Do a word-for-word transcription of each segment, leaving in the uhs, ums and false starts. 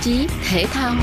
chí thể thao.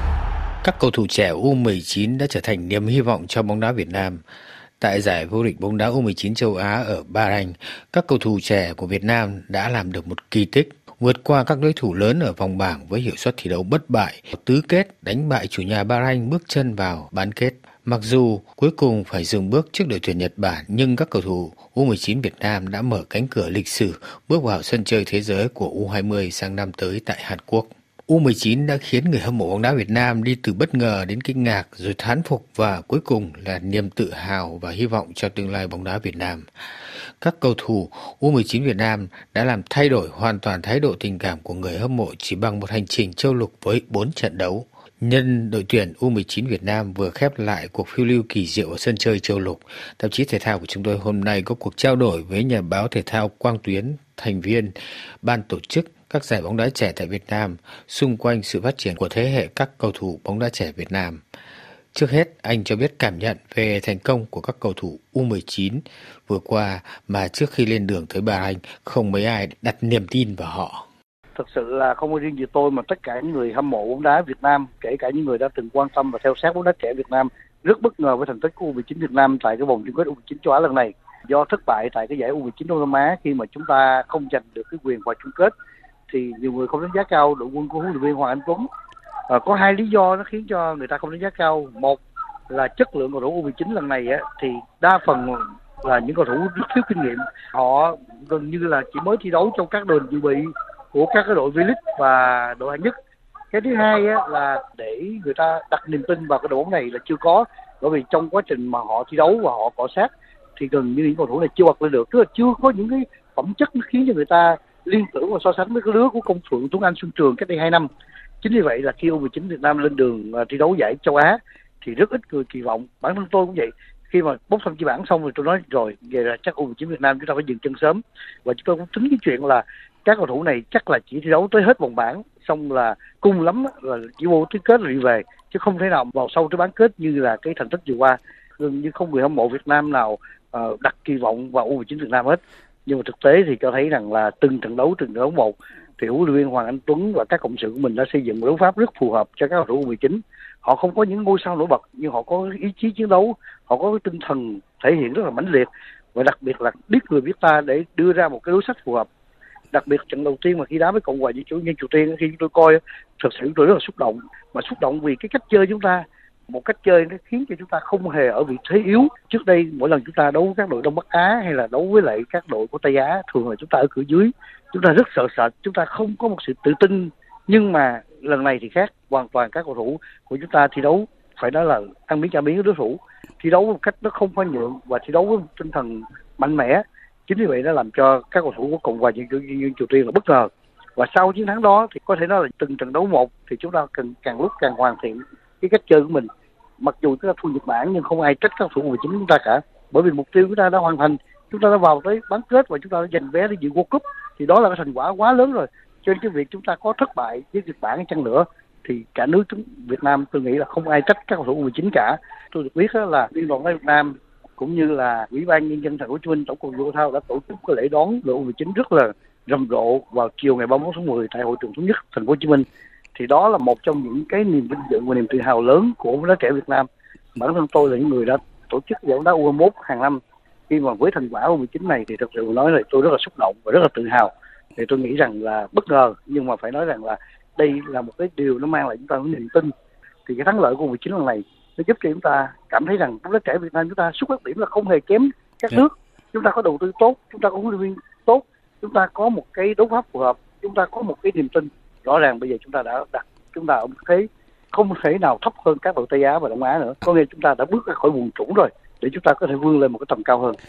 Các cầu thủ trẻ u mười chín đã trở thành niềm hy vọng cho bóng đá Việt Nam. Tại giải vô địch bóng đá u mười chín châu Á ở Bahrain, các cầu thủ trẻ của Việt Nam đã làm được một kỳ tích, vượt qua các đối thủ lớn ở vòng bảng với hiệu suất thi đấu bất bại, tứ kết đánh bại chủ nhà Bahrain bước chân vào bán kết. Mặc dù cuối cùng phải dừng bước trước đội tuyển Nhật Bản, nhưng các cầu thủ u mười chín Việt Nam đã mở cánh cửa lịch sử bước vào sân chơi thế giới của u hai mươi sang năm tới tại Hàn Quốc. u mười chín đã khiến người hâm mộ bóng đá Việt Nam đi từ bất ngờ đến kinh ngạc, rồi thán phục và cuối cùng là niềm tự hào và hy vọng cho tương lai bóng đá Việt Nam. Các cầu thủ u mười chín Việt Nam đã làm thay đổi hoàn toàn thái độ tình cảm của người hâm mộ chỉ bằng một hành trình châu lục với bốn trận đấu. Nhân đội tuyển u mười chín Việt Nam vừa khép lại cuộc phiêu lưu kỳ diệu ở sân chơi châu lục, tạp chí thể thao của chúng tôi hôm nay có cuộc trao đổi với nhà báo thể thao Quang Tuyến, thành viên ban tổ chức các giải bóng đá trẻ tại Việt Nam, xung quanh sự phát triển của thế hệ các cầu thủ bóng đá trẻ Việt Nam. Trước hết, anh cho biết cảm nhận về thành công của các cầu thủ u mười chín vừa qua mà trước khi lên đường tới Bahrain không mấy ai đặt niềm tin vào họ. Thực sự là không có riêng gì tôi mà tất cả những người hâm mộ bóng đá Việt Nam, kể cả những người đã từng quan tâm và theo sát bóng đá trẻ Việt Nam, rất bất ngờ với thành tích của u mười chín Việt Nam tại cái vòng chung kết u mười chín châu Á lần này. Do thất bại tại cái giải u mười chín Đông Nam Á khi mà chúng ta không giành được cái quyền vào chung kết, thì nhiều người không đánh giá cao đội quân của huấn luyện viên Hoàng Anh Tuấn. À, có hai lý do nó khiến cho người ta không đánh giá cao. Một là chất lượng cầu thủ u mười chín lần này á, thì đa phần là những cầu thủ rất thiếu kinh nghiệm, họ gần như là chỉ mới thi đấu trong các đội dự bị của các cái đội V-League và đội hạng nhất. Cái thứ hai á, là để người ta đặt niềm tin vào cái đội bóng này là chưa có, bởi vì trong quá trình mà họ thi đấu và họ cọ sát thì gần như những cầu thủ này chưa bật lên được, tức là chưa có những cái phẩm chất nó khiến cho người ta liên tưởng và so sánh với cái lứa của Công Phượng, Tuấn Anh, Xuân Trường cách đây hai năm. Chính vì vậy là khi u mười chín Việt Nam lên đường uh, thi đấu giải châu Á thì rất ít người kỳ vọng. Bản thân tôi cũng vậy, khi mà bốc thăm chi bảng xong rồi tôi nói rồi về là chắc u mười chín Việt Nam chúng ta phải dừng chân sớm, và chúng tôi cũng tính cái chuyện là các cầu thủ này chắc là chỉ thi đấu tới hết vòng bảng, xong là cùng lắm là chỉ vô tứ kết rồi đi về, chứ không thể nào vào sâu tới bán kết như là cái thành tích vừa qua. Gần như không người hâm mộ Việt Nam nào uh, đặt kỳ vọng vào u mười chín Việt Nam hết. Nhưng mà thực tế thì cho thấy rằng là từng trận đấu từng trận đấu một thì huấn luyện viên Hoàng Anh Tuấn và các cộng sự của mình đã xây dựng một đấu pháp rất phù hợp cho các cầu thủ u mười chín. Họ không có những ngôi sao nổi bật nhưng họ có ý chí chiến đấu, họ có cái tinh thần thể hiện rất là mãnh liệt, và đặc biệt là biết người biết ta để đưa ra một cái đối sách phù hợp. Đặc biệt trận đầu tiên mà khi đá với Cộng hòa Dân chủ Nhân dân Triều Tiên, khi tôi coi thật sự tôi rất là xúc động, mà xúc động vì cái cách chơi chúng ta, một cách chơi nó khiến cho chúng ta không hề ở vị thế yếu. Trước đây mỗi lần chúng ta đấu với các đội Đông Bắc Á hay là đấu với lại các đội của Tây Á, thường là chúng ta ở cửa dưới, chúng ta rất sợ sệt, chúng ta không có một sự tự tin. Nhưng mà lần này thì khác, hoàn toàn các cầu thủ của chúng ta thi đấu phải nói là ăn miếng trả miếng với đối thủ, thi đấu một cách nó không khoan nhượng và thi đấu với một tinh thần mạnh mẽ. Chính vì vậy nó làm cho các cầu thủ của Cộng hòa Dân chủ Nhân dân Triều Tiên là bất ngờ. Và sau chiến thắng đó thì có thể nói là từng trận đấu một thì chúng ta cần càng lúc càng hoàn thiện cái cách chơi của mình. Mặc dù chúng ta thua Nhật Bản nhưng không ai trách các cầu thủ u mười chín chúng ta cả, bởi vì mục tiêu chúng ta đã hoàn thành, chúng ta đã vào tới bán kết và chúng ta đã giành vé đi dự World Cup, thì đó là cái thành quả quá lớn rồi. Cho nên cái việc chúng ta có thất bại với Nhật Bản chăng nữa thì cả nước chúng Việt Nam tôi nghĩ là không ai trách các cầu thủ u mười chín cả. Tôi được biết là Liên đoàn bóng đá Việt Nam cũng như là Ủy ban Nhân dân Thành phố Hồ Chí Minh, Tổng cục Thể dục Thể thao đã tổ chức cái lễ đón đội u mười chín rất là rầm rộ vào chiều ngày ba mươi mốt tháng mười tại hội trường Thống nhất Thành phố Hồ Chí Minh. Thì đó là một trong những cái niềm vinh dự và niềm tự hào lớn của bóng đá trẻ Việt Nam. Bản thân tôi là những người đã tổ chức giải bóng đá u hai mốt hàng năm, khi mà với thành quả u mười chín này thì thật sự nói là tôi rất là xúc động và rất là tự hào. Thì tôi nghĩ rằng là bất ngờ, nhưng mà phải nói rằng là đây là một cái điều nó mang lại chúng ta một niềm tin. Thì cái thắng lợi của u mười chín lần này nó giúp cho chúng ta cảm thấy rằng bóng đá trẻ Việt Nam chúng ta xuất phát điểm là không hề kém các nước. Chúng ta có đầu tư tốt, chúng ta có huấn luyện viên tốt, chúng ta có một cái đấu pháp phù hợp, chúng ta có một cái niềm tin. Rõ ràng bây giờ chúng ta đã đặt chúng ta ở một thế không thể nào thấp hơn các đội Tây Á và Đông Á nữa. Có nghĩa chúng ta đã bước ra khỏi vùng trũng rồi để chúng ta có thể vươn lên một cái tầm cao hơn.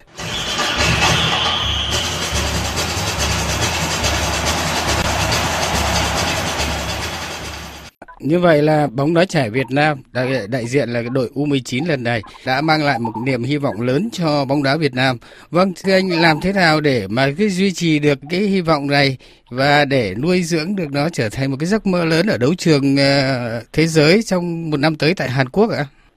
Như vậy là bóng đá trẻ Việt Nam, đại, đại diện là cái đội u mười chín lần này đã mang lại một niềm hy vọng lớn cho bóng đá Việt Nam. Vâng, thưa anh, làm thế nào để mà cái duy trì được cái hy vọng này và để nuôi dưỡng được nó trở thành một cái giấc mơ lớn ở đấu trường uh, thế giới trong một năm tới tại Hàn Quốc ạ?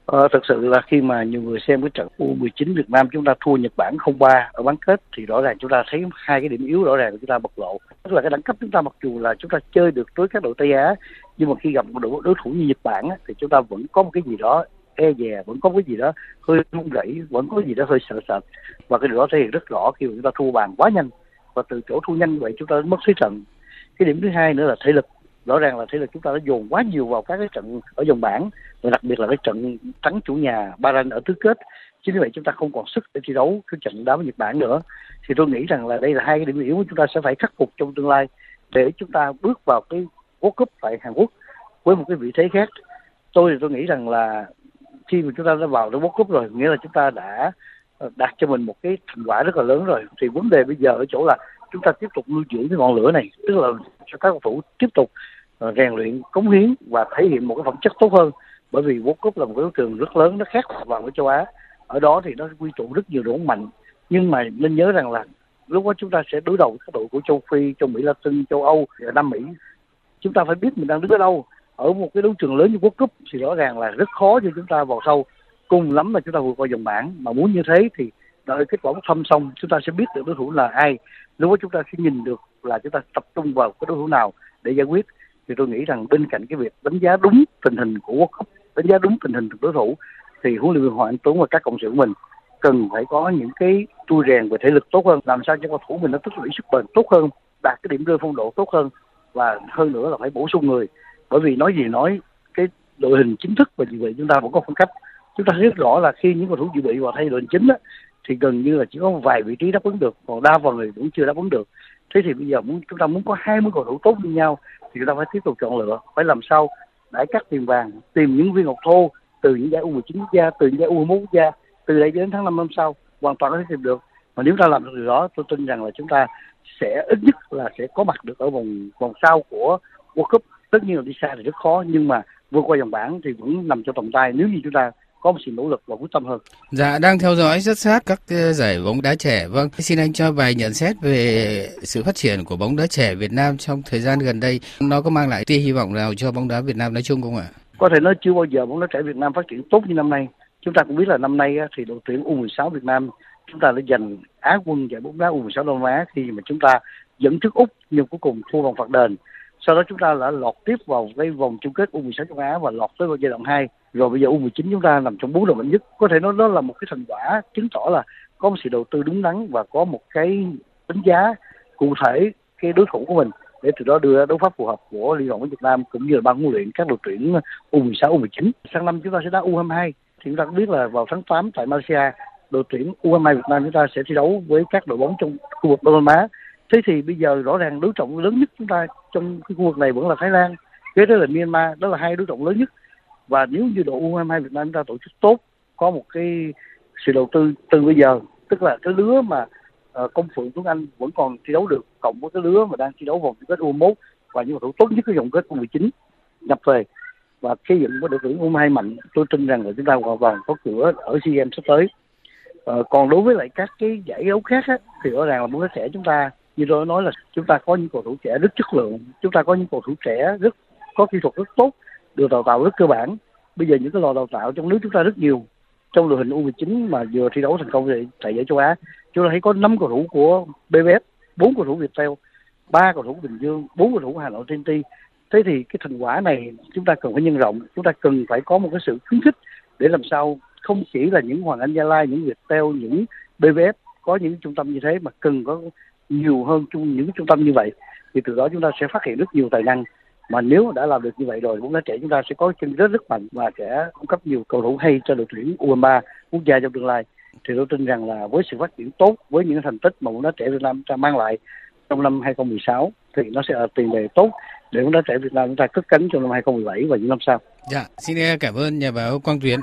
Ờ, thực sự là khi mà nhiều người xem cái trận u mười chín Việt Nam chúng ta thua Nhật Bản không ba ở bán kết thì rõ ràng chúng ta thấy hai cái điểm yếu rõ ràng chúng ta bộc lộ. Tức là cái đẳng cấp chúng ta mặc dù là chúng ta chơi được với các đội Tây Á, nhưng mà khi gặp một đội đối thủ như Nhật Bản á, thì chúng ta vẫn có một cái gì đó e dè, vẫn có cái gì đó hơi run rẩy, vẫn có cái gì đó hơi sợ sệt, và cái điều đó thể hiện rất rõ khi mà chúng ta thua bàn quá nhanh, và từ chỗ thua nhanh vậy chúng ta mất thế trận. Cái điểm thứ hai nữa là thể lực. Rõ ràng là thể lực chúng ta đã dồn quá nhiều vào các cái trận ở vòng bảng, và đặc biệt là cái trận thắng chủ nhà Bahrain ở tứ kết. Chính vì vậy chúng ta không còn sức để thi đấu cái trận đá với Nhật Bản nữa. Thì tôi nghĩ rằng là đây là hai cái điểm yếu mà chúng ta sẽ phải khắc phục trong tương lai để chúng ta bước vào cái World Cup tại Hàn Quốc với một cái vị thế khác. Tôi thì tôi nghĩ rằng là khi mà chúng ta đã vào trong World Cup rồi, nghĩa là chúng ta đã đạt cho mình một cái thành quả rất là lớn rồi. Thì vấn đề bây giờ ở chỗ là chúng ta tiếp tục nuôi dưỡng cái ngọn lửa này, tức là cho các cầu thủ tiếp tục uh, rèn luyện, cống hiến và thể hiện một cái phẩm chất tốt hơn. Bởi vì World Cup là một cái đấu trường rất lớn, nó khác hoàn toàn với châu Á. Ở đó thì nó quy tụ rất nhiều đội bóng mạnh, nhưng mà nên nhớ rằng là lúc đó chúng ta sẽ đối đầu với các đội của châu Phi, châu Mỹ Latin, châu Âu, Nam Mỹ. Chúng ta phải biết mình đang đứng ở đâu. Ở một cái đấu trường lớn như World Cup thì rõ ràng là rất khó cho chúng ta vào sâu. Cùng lắm là chúng ta vượt qua vòng bảng, mà muốn như thế thì đợi kết quả bốc thăm xong chúng ta sẽ biết được đối thủ là ai. Lúc đó chúng ta sẽ nhìn được là chúng ta tập trung vào cái đối thủ nào để giải quyết. Thì tôi nghĩ rằng bên cạnh cái việc đánh giá đúng tình hình của World Cup, đánh giá đúng tình hình của đối thủ, thì huấn luyện viên Hoàng Anh Tuấn và các cộng sự của mình cần phải có những cái trui rèn về thể lực tốt hơn, làm sao cho cầu thủ mình nó tích lũy sức bền tốt hơn, đạt cái điểm rơi phong độ tốt hơn, và hơn nữa là phải bổ sung người. Bởi vì nói gì nói, cái đội hình chính thức và dự bị chúng ta vẫn có khoảng cách. Chúng ta thấy rất rõ là khi những cầu thủ dự bị vào thay đội hình chính á, thì gần như là chỉ có một vài vị trí đáp ứng được, còn đa phần người cũng chưa đáp ứng được. Thế thì bây giờ muốn chúng ta muốn có hai mươi cầu thủ tốt như nhau thì chúng ta phải tiếp tục chọn lựa, phải làm sao đãi cắt tiền vàng, tìm những viên ngọc thô từ những giải u mười chín quốc gia, từ những giải u hai mươi mốt quốc gia, từ đây đến tháng năm năm sau hoàn toàn có thể tìm được. Mà nếu ta làm được điều đó, tôi tin rằng là chúng ta sẽ ít nhất là sẽ có mặt được ở vòng vòng sau của World Cup. Tất nhiên là đi xa thì rất khó, nhưng mà vượt qua vòng bảng thì vẫn nằm trong tầm tay nếu như chúng ta có một sự nỗ lực và quyết tâm hơn. Dạ, đang theo dõi rất sát các giải bóng đá trẻ. Vâng, xin anh cho vài nhận xét về sự phát triển của bóng đá trẻ Việt Nam trong thời gian gần đây. Nó có mang lại tia hy vọng nào cho bóng đá Việt Nam nói chung không ạ? Có thể nói chưa bao giờ bóng đá trẻ Việt Nam phát triển tốt như năm nay. Chúng ta cũng biết là năm nay thì đội tuyển u mười sáu Việt Nam chúng ta đã giành Á quân giải bóng đá u mười sáu Đông Nam Á khi mà chúng ta dẫn trước Úc nhưng cuối cùng thua bằng phạt đền. Sau đó chúng ta đã lọt tiếp vào cái vòng chung kết u mười sáu châu Á và lọt tới vào giai đoạn hai. Rồi bây giờ u mười chín chúng ta nằm trong bốn đội mạnh nhất. Có thể nói đó là một cái thành quả chứng tỏ là có một sự đầu tư đúng đắn và có một cái đánh giá cụ thể cái đối thủ của mình, để từ đó đưa ra đấu pháp phù hợp của Liên đoàn bóng Việt Nam cũng như là ban huấn luyện các đội tuyển u mười sáu, u mười chín. Sang năm chúng ta sẽ đá u hai mươi hai. Thì chúng ta cũng biết là vào tháng tám tại Malaysia, đội tuyển u hai mươi hai Việt Nam chúng ta sẽ thi đấu với các đội bóng trong khu vực Đông Nam Á. Thế thì bây giờ rõ ràng đối trọng lớn nhất chúng ta trong cái khu vực này vẫn là Thái Lan, kế đó là Myanmar, đó là hai đối trọng lớn nhất. Và nếu như đội u hai mươi hai Việt Nam chúng ta tổ chức tốt, có một cái sự đầu tư từ bây giờ, tức là cái lứa mà uh, Công Phượng, Tuấn Anh vẫn còn thi đấu được, cộng với cái lứa mà đang thi đấu vòng chung kết u hai mươi mốt và những cầu thủ tốt nhất cái vòng kết u mười chín nhập về và xây dựng với đội tuyển u hai mươi hai mạnh, tôi tin rằng là chúng ta hoàn toàn có cửa ở SEA Games sắp tới. Uh, còn đối với lại các cái giải đấu khác á, thì rõ ràng là bóng đá trẻ chúng ta, như tôi nói là chúng ta có những cầu thủ trẻ rất chất lượng, chúng ta có những cầu thủ trẻ rất có kỹ thuật rất tốt, được đào tạo rất cơ bản. Bây giờ những cái lò đào tạo trong nước chúng ta rất nhiều. Trong đội hình u mười chín mà vừa thi đấu thành công tại giải châu Á, chúng ta thấy có năm cầu thủ của bê vê ép, bốn cầu thủ Viettel, ba cầu thủ Bình Dương, bốn cầu thủ Hà Nội tê en tê. Thế thì cái thành quả này chúng ta cần phải nhân rộng, chúng ta cần phải có một cái sự khuyến khích để làm sao không chỉ là những Hoàng Anh Gia Lai, những Viettel, những bê vê ép có những trung tâm như thế, mà cần có nhiều hơn chung những trung tâm như vậy. Thì từ đó chúng ta sẽ phát hiện rất nhiều tài năng. Mà nếu đã làm được như vậy rồi, bóng đá trẻ chúng ta sẽ có chân rất rất mạnh và sẽ cung cấp nhiều cầu thủ hay cho đội tuyển u hai mươi ba quốc gia trong tương lai. Thì tôi tin rằng là với sự phát triển tốt, với những thành tích mà bóng đá trẻ Việt Nam ta mang lại trong năm hai không một sáu thì nó sẽ là tiền đề tốt để bóng đá trẻ Việt Nam chúng ta cất cánh trong năm hai không một bảy và những năm sau. Dạ, xin cảm ơn nhà báo Quang Tuyến.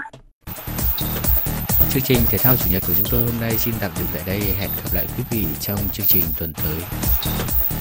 Chương trình thể thao chủ nhật của chúng tôi hôm nay xin tạm dừng tại đây. Hẹn gặp lại quý vị trong chương trình tuần tới.